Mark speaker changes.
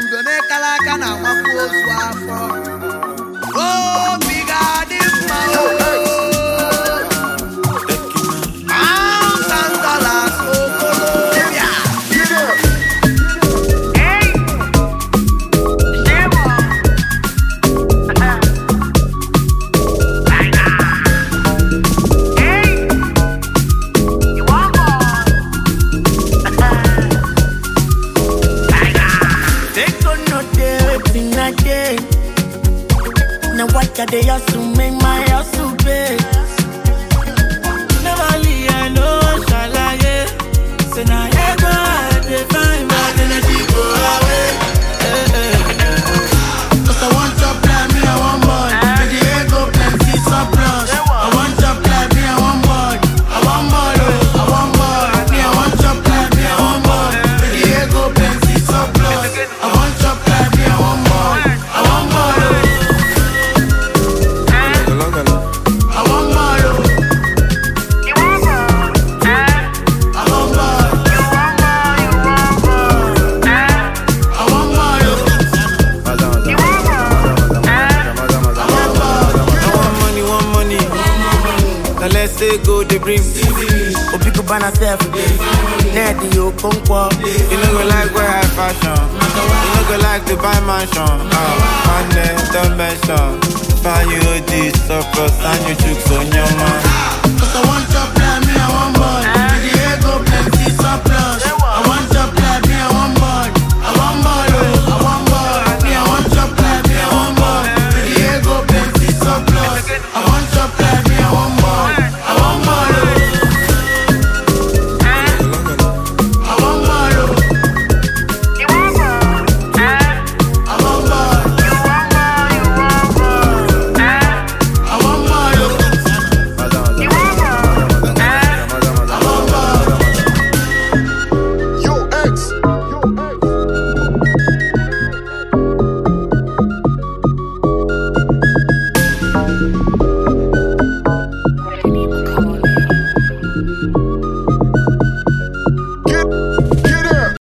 Speaker 1: udone kalaka na nwafu ozu afọ. Oh, biga di mma o.
Speaker 2: Now what can they hustle make my hustle pay? Never leave, I know, shalaye. Say now you go out, they find my energy go away. Cause I want to play me, I want more. With the ego plenty surplus. I want to play me, I want more. I want more, I want more. Me, I want to play me, I want more. With the ego plenty surplus. I want to play me, I want more. I want more.
Speaker 3: Go the brim.
Speaker 2: Opiku bana self. Nerdy yo konkwa.
Speaker 3: You know go like wear high fashion. You know go like to buy mansion. Money, don't mention. Find you this surplus and you chooks on your man.
Speaker 2: Cause I want